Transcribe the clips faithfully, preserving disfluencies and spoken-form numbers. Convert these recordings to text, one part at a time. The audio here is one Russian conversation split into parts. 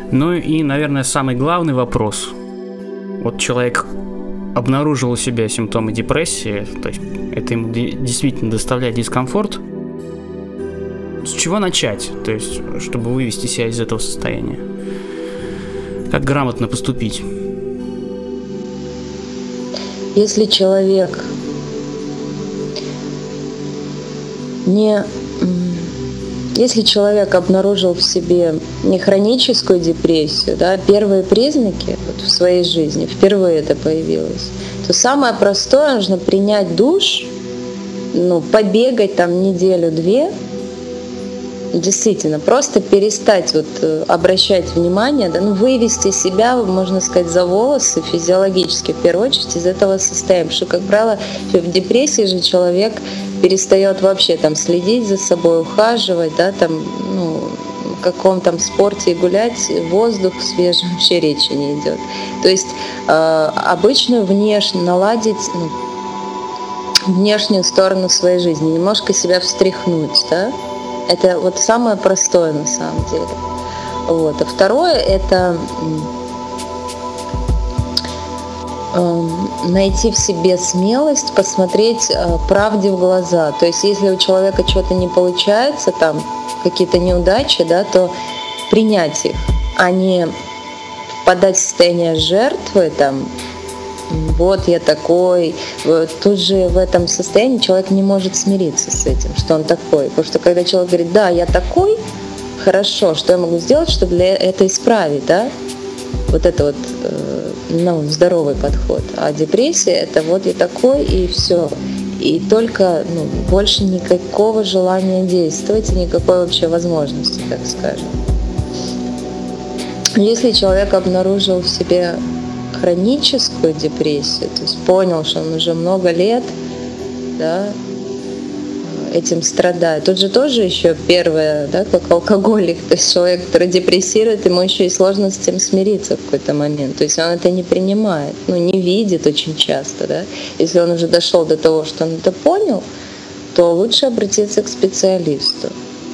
Ну и, наверное, самый главный вопрос. Вот человек обнаружил у себя симптомы депрессии, то есть это ему действительно доставляет дискомфорт. С чего начать, то есть, чтобы вывести себя из этого состояния? Как грамотно поступить? Если человек не... Если человек обнаружил в себе не хроническую депрессию, да, первые признаки вот в своей жизни, впервые это появилось, то самое простое, нужно принять душ, ну, побегать там неделю-две, действительно, просто перестать вот обращать внимание, да, ну, вывести себя, можно сказать, за волосы физиологически, в первую очередь, из этого состояния. Потому что, как правило, в депрессии же человек перестает вообще там следить за собой, ухаживать, да, там, ну, в каком там спорте гулять, воздух свежий, вообще речи не идет. То есть э, обычную внешне наладить, ну, внешнюю сторону своей жизни, немножко себя встряхнуть, да, это вот самое простое на самом деле. Вот. А второе — это найти в себе смелость, посмотреть правде в глаза. То есть если у человека что-то не получается, там какие-то неудачи, да, то принять их, а не впадать в состояние жертвы, там, вот я такой. Тут же в этом состоянии человек не может смириться с этим, что он такой. Потому что когда человек говорит: да, я такой, хорошо, что я могу сделать, чтобы для это исправить, да? Вот это вот, ну, здоровый подход. А депрессия — это вот я такой, и все. И только, ну, больше никакого желания действовать и никакой вообще возможности, так скажем. Если человек обнаружил в себе хроническую депрессию, то есть понял, что он уже много лет, да, этим страдает. Тут же тоже еще первое, да, как алкоголик, то есть человек, который депрессирует, ему еще и сложно с этим смириться в какой-то момент. То есть он это не принимает, ну, не видит очень часто, да. Если он уже дошел до того, что он это понял, то лучше обратиться к специалисту.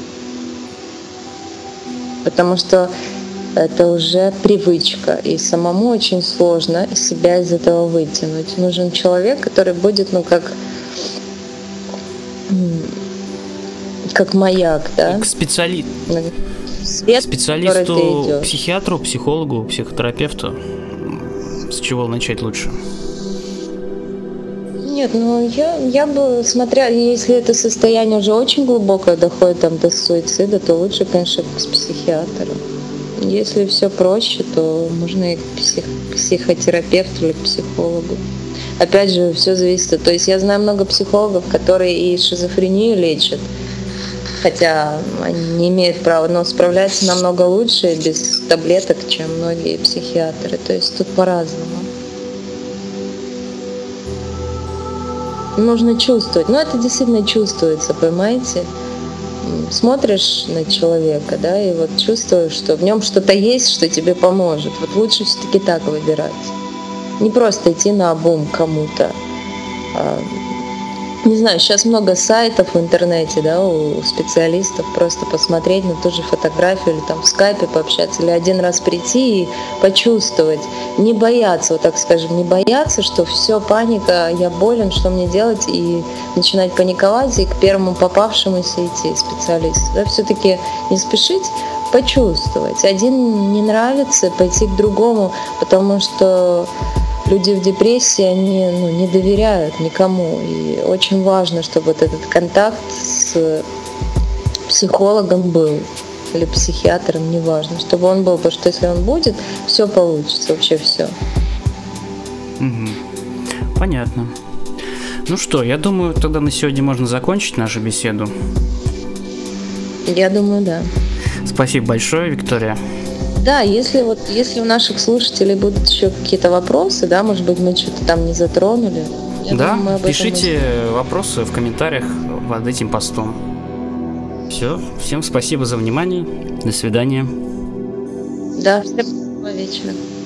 Потому что это уже привычка, и самому очень сложно себя из этого вытянуть. Нужен человек, который будет, ну, как, как маяк, да? К специали... Свет, специалисту, психиатру, психологу, психотерапевту. С чего начать лучше? Нет, ну я, я бы, смотря, если это состояние уже очень глубокое, доходит там до суицида, то лучше, конечно, к психиатру. Если все проще, то можно и к псих, психотерапевту или к психологу. Опять же, все зависит. То есть я знаю много психологов, которые и шизофрению лечат, хотя они не имеют права, но справляются намного лучше без таблеток, чем многие психиатры. То есть тут по-разному. Нужно чувствовать. Но это действительно чувствуется, понимаете? Смотришь на человека, да, и вот чувствуешь, что в нем что-то есть, что тебе поможет. Вот лучше все-таки так выбирать. Не просто идти наобум кому-то. Не знаю, сейчас много сайтов в интернете, да, у специалистов, просто посмотреть на ту же фотографию или там в скайпе пообщаться, или один раз прийти и почувствовать, не бояться, вот так скажем, не бояться, что все, паника, я болен, что мне делать, и начинать паниковать, и к первому попавшемуся идти специалисту, да, все-таки не спешить, почувствовать. Один не нравится, пойти к другому, потому что люди в депрессии, они, ну, не доверяют никому. И очень важно, чтобы вот этот контакт с психологом был, или психиатром, неважно, чтобы он был, потому что если он будет, все получится, вообще все. Угу. Понятно. Ну что, я думаю, тогда на сегодня можно закончить нашу беседу. Я думаю, да. Спасибо большое, Виктория. Да, если вот если у наших слушателей будут еще какие-то вопросы, да, может быть, мы что-то там не затронули. Я да, думаю, пишите вопросы в комментариях под этим постом. Все, всем спасибо за внимание. До свидания. Да, всем доброго вечера.